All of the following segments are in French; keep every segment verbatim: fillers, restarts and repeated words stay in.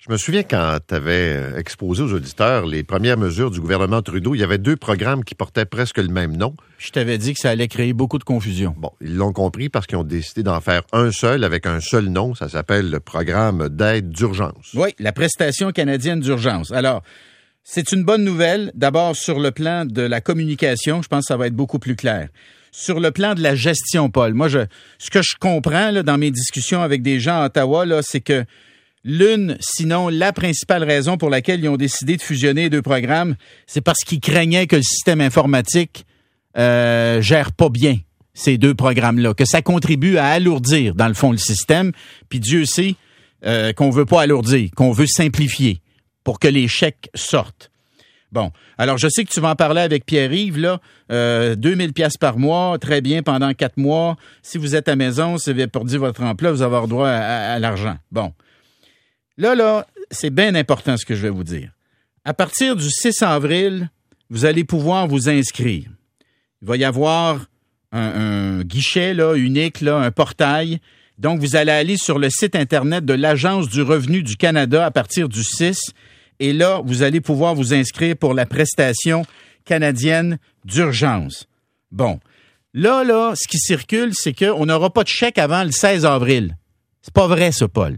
Je me souviens quand tu avais exposé aux auditeurs les premières mesures du gouvernement Trudeau, il y avait deux programmes qui portaient presque le même nom. Je t'avais dit que ça allait créer beaucoup de confusion. Bon, ils l'ont compris parce qu'ils ont décidé d'en faire un seul avec un seul nom. Ça s'appelle le programme d'aide d'urgence. Oui, la prestation canadienne d'urgence. Alors, c'est une bonne nouvelle. D'abord, sur le plan de la communication, je pense que ça va être beaucoup plus clair. Sur le plan de la gestion, Paul, moi, je, ce que je comprends là, dans mes discussions avec des gens à Ottawa, là, c'est que l'une, sinon la principale raison pour laquelle ils ont décidé de fusionner les deux programmes, c'est parce qu'ils craignaient que le système informatique euh, gère pas bien ces deux programmes-là, que ça contribue à alourdir, dans le fond, le système. Puis Dieu sait euh, qu'on veut pas alourdir, qu'on veut simplifier pour que les chèques sortent. Bon, alors je sais que tu vas en parler avec Pierre-Yves, là, euh, deux mille piastres par mois, très bien, pendant quatre mois. Si vous êtes à maison, c'est pour dire votre emploi, vous allez avoir droit à, à, à l'argent. Bon. Là, là, c'est bien important ce que je vais vous dire. À partir du six avril, vous allez pouvoir vous inscrire. Il va y avoir un, un guichet là, unique, là, un portail. Donc, vous allez aller sur le site Internet de l'Agence du revenu du Canada à partir du six. Et là, vous allez pouvoir vous inscrire pour la prestation canadienne d'urgence. Bon. Là, là, ce qui circule, c'est qu'on n'aura pas de chèque avant le seize avril. C'est pas vrai, ça, Paul.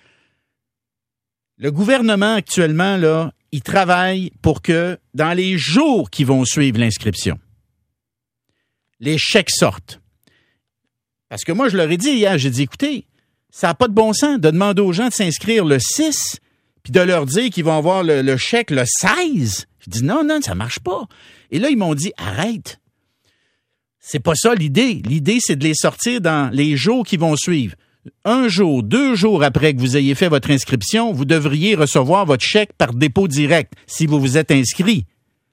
Le gouvernement, actuellement, là, il travaille pour que, dans les jours qui vont suivre l'inscription, les chèques sortent. Parce que moi, je leur ai dit hier, j'ai dit, écoutez, ça n'a pas de bon sens de demander aux gens de s'inscrire le six, puis de leur dire qu'ils vont avoir le, le chèque le seize. Je dis, non, non, ça marche pas. Et là, ils m'ont dit, arrête. C'est pas ça l'idée. L'idée, c'est de les sortir dans les jours qui vont suivre. Un jour, deux jours après que vous ayez fait votre inscription, vous devriez recevoir votre chèque par dépôt direct, si vous vous êtes inscrit.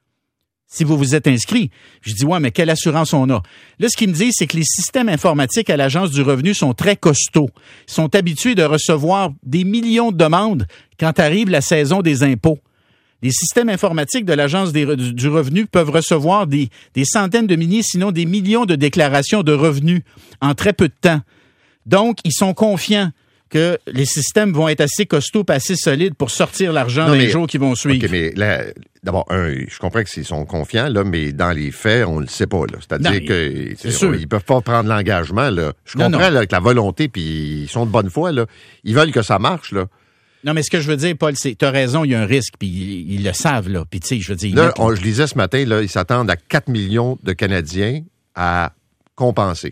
Si vous vous êtes inscrit. Je dis, ouais, mais quelle assurance on a? Là, ce qu'ils me disent, c'est que les systèmes informatiques à l'Agence du revenu sont très costauds. Ils sont habitués de recevoir des millions de demandes quand arrive la saison des impôts. Les systèmes informatiques de l'Agence des, du revenu peuvent recevoir des, des centaines de milliers, sinon des millions de déclarations de revenus en très peu de temps. Donc, ils sont confiants que les systèmes vont être assez costauds et assez solides pour sortir l'argent non, dans mais, les jours qui vont suivre. OK, mais là, d'abord, un, je comprends qu'ils sont confiants, là, mais dans les faits, on ne le sait pas. Là. C'est-à-dire non, que c'est sûr. Ils peuvent pas prendre l'engagement. Là. Je comprends non, non. Là, avec la volonté, puis ils sont de bonne foi. Là. Ils veulent que ça marche. Là. Non, mais ce que je veux dire, Paul, c'est t'as raison, il y a un risque, puis ils, ils le savent. Là. Puis tu sais, je veux dire... Là, on, je lisais ce matin, là, ils s'attendent à quatre millions de Canadiens à compenser.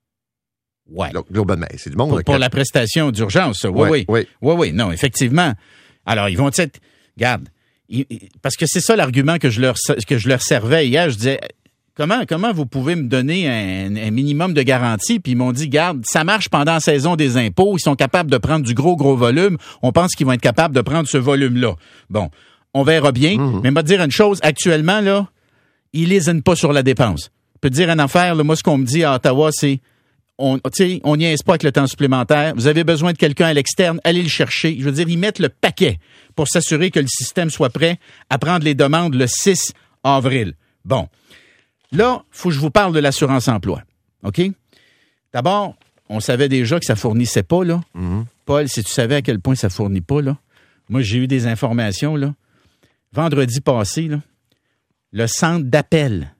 Ouais. Donc, globalement, c'est du monde. Pour, pour la prestation d'urgence, ça. Oui, oui. Oui, oui, oui. Non, effectivement. Alors, ils vont être... Regarde, ils, parce que c'est ça l'argument que je leur que je leur servais hier. Je disais, comment comment vous pouvez me donner un, un minimum de garantie? Puis ils m'ont dit, garde, ça marche pendant la saison des impôts. Ils sont capables de prendre du gros, gros volume. On pense qu'ils vont être capables de prendre ce volume-là. Bon, on verra bien. Mm-hmm. Mais me dire une chose, actuellement, là, ils lésinent pas sur la dépense. Je peux te dire une affaire, là, moi, ce qu'on me dit à Ottawa, c'est On, on niaise pas avec le temps supplémentaire. Vous avez besoin de quelqu'un à l'externe, allez le chercher. Je veux dire, ils mettent le paquet pour s'assurer que le système soit prêt à prendre les demandes le six avril. Bon. Là, il faut que je vous parle de l'assurance-emploi. OK? D'abord, on savait déjà que ça fournissait pas, là. Mm-hmm. Paul, si tu savais à quel point ça fournit pas, là. Moi, j'ai eu des informations, là. Vendredi passé, là, le centre d'appel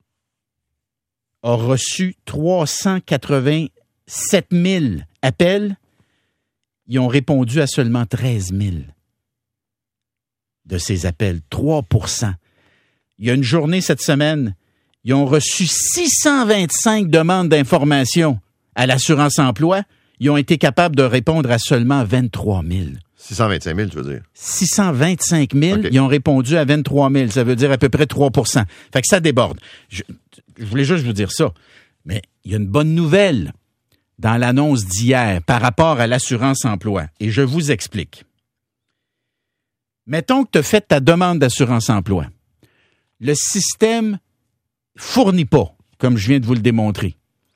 a reçu trois cent quatre-vingt-sept mille appels. Ils ont répondu à seulement treize mille de ces appels. trois pour cent. Il y a une journée cette semaine, ils ont reçu six cent vingt-cinq demandes d'information à l'assurance-emploi. Ils ont été capables de répondre à seulement vingt-trois mille. six cent vingt-cinq mille, tu veux dire? six cent vingt-cinq mille, okay. Ils ont répondu à vingt-trois mille. Ça veut dire à peu près trois pour cent. Fait que ça déborde. Je, je voulais juste vous dire ça. Mais il y a une bonne nouvelle dans l'annonce d'hier par rapport à l'assurance-emploi. Et je vous explique. Mettons que tu as fait ta demande d'assurance-emploi. Le système fournit pas, comme je viens de vous le démontrer.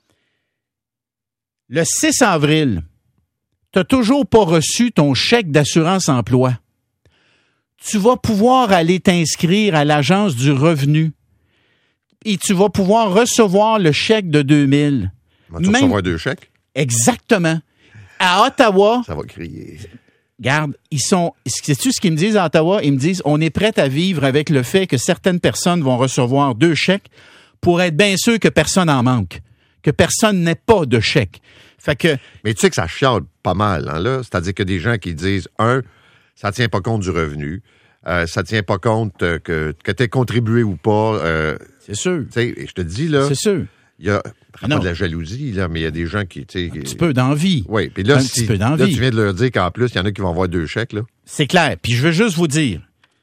Le six avril, tu n'as toujours pas reçu ton chèque d'assurance-emploi. Tu vas pouvoir aller t'inscrire à l'Agence du revenu et tu vas pouvoir recevoir le chèque de deux mille. Tu vas recevoir deux chèques? Exactement. À Ottawa... Ça va crier. Garde, ils sont. Sais-tu ce qu'ils me disent à Ottawa? Ils me disent on est prêt à vivre avec le fait que certaines personnes vont recevoir deux chèques pour être bien sûr que personne en manque, que personne n'ait pas de chèque. Fait que. Mais tu sais que ça chiale pas mal, hein, là. C'est-à-dire que des gens qui disent un, ça tient pas compte du revenu, euh, ça tient pas compte euh, que, que tu aies contribué ou pas. Euh, c'est sûr. Tu sais, je te dis, là. C'est sûr. Il y a pas de la jalousie, là, mais il y a des gens qui... Un petit peu d'envie. Oui, puis là, un si, petit peu d'envie. Là, tu viens de leur dire qu'en plus, il y en a qui vont avoir deux chèques, là. C'est clair. Puis je veux juste vous dire,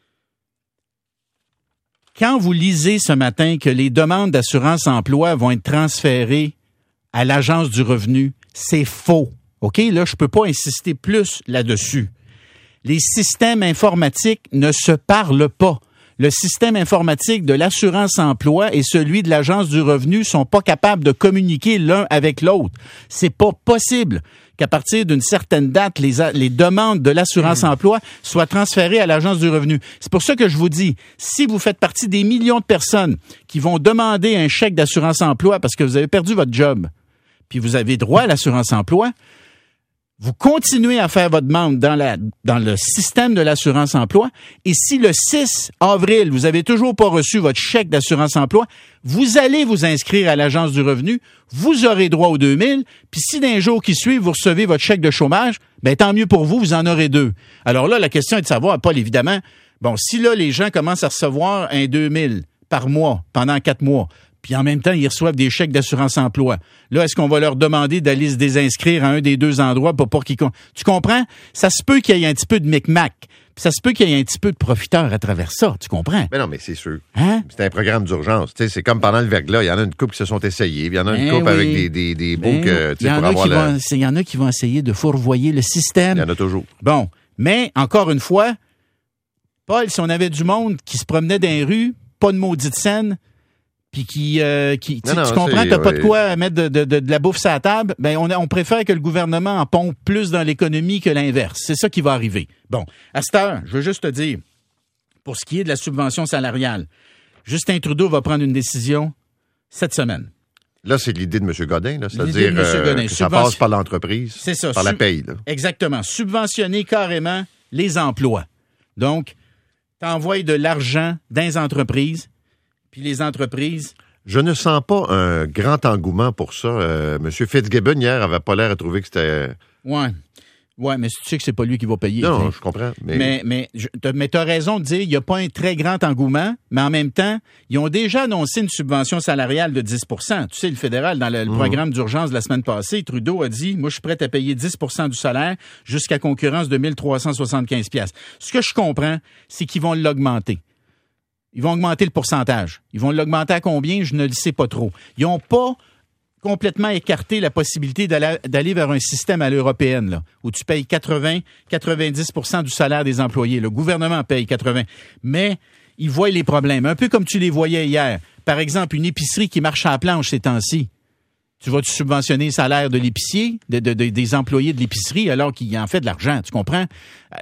quand vous lisez ce matin que les demandes d'assurance-emploi vont être transférées à l'Agence du revenu, c'est faux. OK? Là, je peux pas insister plus là-dessus. Les systèmes informatiques ne se parlent pas. Le système informatique de l'assurance-emploi et celui de l'Agence du revenu sont pas capables de communiquer l'un avec l'autre. C'est pas possible qu'à partir d'une certaine date, les, a- les demandes de l'assurance-emploi soient transférées à l'Agence du revenu. C'est pour ça que je vous dis, si vous faites partie des millions de personnes qui vont demander un chèque d'assurance-emploi parce que vous avez perdu votre job, puis vous avez droit à l'assurance-emploi, vous continuez à faire votre demande dans, la, dans le système de l'assurance-emploi et si le six avril, vous avez toujours pas reçu votre chèque d'assurance-emploi, vous allez vous inscrire à l'Agence du revenu, vous aurez droit aux deux mille, puis si d'un jour qui suit, vous recevez votre chèque de chômage, ben tant mieux pour vous, vous en aurez deux. Alors là, la question est de savoir, Paul, évidemment, bon, si là, les gens commencent à recevoir un deux mille par mois pendant quatre mois, puis en même temps, ils reçoivent des chèques d'assurance-emploi. Là, est-ce qu'on va leur demander d'aller se désinscrire à un des deux endroits pour pas qu'ils... Tu comprends? Ça se peut qu'il y ait un petit peu de micmac. Puis ça se peut qu'il y ait un petit peu de profiteurs à travers ça. Tu comprends? Mais non, mais c'est sûr. Hein? C'est un programme d'urgence. Tu sais, c'est comme pendant le verglas. Il y en a une couple qui se sont essayés. Il y en a une Ben couple oui. avec des, des, des beaux Ben, que, tu il y sais, en pour a avoir qui le... vont, il y en a qui vont essayer de fourvoyer le système. Il y en a toujours. Bon, mais encore une fois, Paul, si on avait du monde qui se promenait dans les rues, pas de maudite scène, puis qui, euh, qui Non, non, tu comprends, c'est- t'as pas ouais. de quoi mettre de, de, de, de la bouffe sur la table, ben on, a- on préfère que le gouvernement en pompe plus dans l'économie que l'inverse. C'est ça qui va arriver. Bon, à cette heure, je veux juste te dire, pour ce qui est de la subvention salariale, Justin Trudeau va prendre une décision cette semaine. Là, c'est l'idée de M. Godin, là. L'idée C'est-à-dire de M. euh, Godin. que ça Subvention- passe par l'entreprise, C'est ça. par la Sub- paye, là. Exactement. Subventionner carrément les emplois. Donc, t'envoies de l'argent dans les entreprises, puis les entreprises... Je ne sens pas un grand engouement pour ça. Euh, M. Fitzgibbon, hier, avait pas l'air à trouver que c'était... Ouais. Ouais, mais tu sais que c'est pas lui qui va payer. Non, t'sais. je comprends. Mais, Mais, mais, je- t'as- mais t'as raison de dire, il n'y a pas un très grand engouement, mais en même temps, ils ont déjà annoncé une subvention salariale de dix pour cent. Tu sais, le fédéral, dans le, le Mmh. programme d'urgence de la semaine passée, Trudeau a dit, moi, je suis prêt à payer dix pour cent du salaire jusqu'à concurrence de mille trois cent soixante-quinze piastres. Ce que je comprends, c'est qu'ils vont l'augmenter. Ils vont augmenter le pourcentage. Ils vont l'augmenter à combien? Je ne le sais pas trop. Ils n'ont pas complètement écarté la possibilité d'aller, d'aller vers un système à l'européenne, là, où tu payes quatre-vingts, quatre-vingt-dix pour cent du salaire des employés. Le gouvernement paye quatre-vingts. Mais ils voient les problèmes, un peu comme tu les voyais hier. Par exemple, une épicerie qui marche à la planche ces temps-ci. Tu vas-tu subventionner le salaire de l'épicier, de, de, de- des employés de l'épicerie, alors qu'il en fait de l'argent, tu comprends? Euh,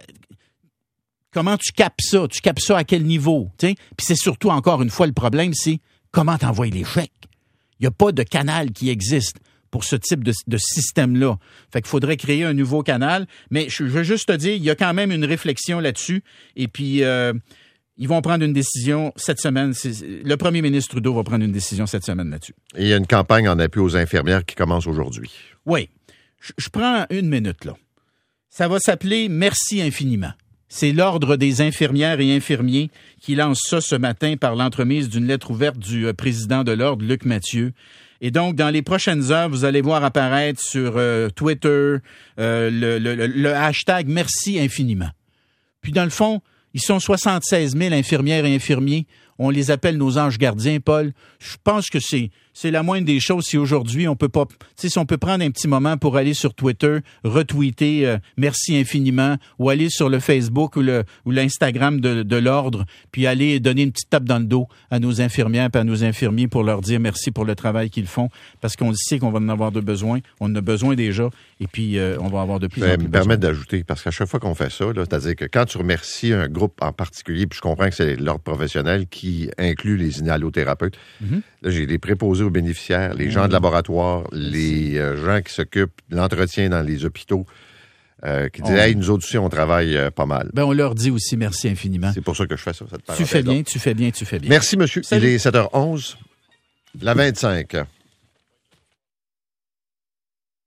Comment tu capes ça? Tu capes ça à quel niveau? T'sais? Puis c'est surtout, encore une fois, le problème, c'est comment t'envoies les chèques. Il n'y a pas de canal qui existe pour ce type de, de système-là. Fait qu'il faudrait créer un nouveau canal. Mais je, je veux juste te dire, il y a quand même une réflexion là-dessus. Et puis, euh, ils vont prendre une décision cette semaine. C'est, le premier ministre Trudeau va prendre une décision cette semaine là-dessus. il y a une campagne en appui aux infirmières qui commence aujourd'hui. Oui. Je, je prends une minute, là. Ça va s'appeler « Merci infiniment ». C'est l'Ordre des infirmières et infirmiers qui lance ça ce matin par l'entremise d'une lettre ouverte du euh, président de l'Ordre, Luc Mathieu. Et donc, dans les prochaines heures, vous allez voir apparaître sur euh, Twitter euh, le, le, le, le hashtag « Merci infiniment ». Puis, dans le fond, ils sont soixante-seize mille infirmières et infirmiers. On les appelle nos anges gardiens, Paul. Je pense que c'est c'est la moindre des choses si aujourd'hui on peut pas, tu sais, si on peut prendre un petit moment pour aller sur Twitter, retweeter euh, merci infiniment, ou aller sur le Facebook ou le ou l'Instagram de, de l'Ordre, puis aller donner une petite tape dans le dos à nos infirmières et à nos infirmiers pour leur dire merci pour le travail qu'ils font, parce qu'on sait qu'on va en avoir de besoin, on en a besoin déjà, et puis euh, on va avoir de plus Je en vais plus me besoin. permettre d'ajouter, parce qu'à chaque fois qu'on fait ça, là, c'est-à-dire que quand tu remercies un groupe en particulier, puis je comprends que c'est l'ordre professionnel qui inclut les inhalothérapeutes, Mm-hmm. là, j'ai les préposés aux bénéficiaires, les gens de laboratoire, les euh, gens qui s'occupent de l'entretien dans les hôpitaux, euh, qui disaient, on... hey, nous autres aussi, on travaille euh, pas mal. Ben, on leur dit aussi merci infiniment. C'est pour ça que je fais ça, cette Tu fais bien, tu fais bien, tu fais bien. Merci, monsieur. Salut. Il est sept heures onze, la vingt-cinq.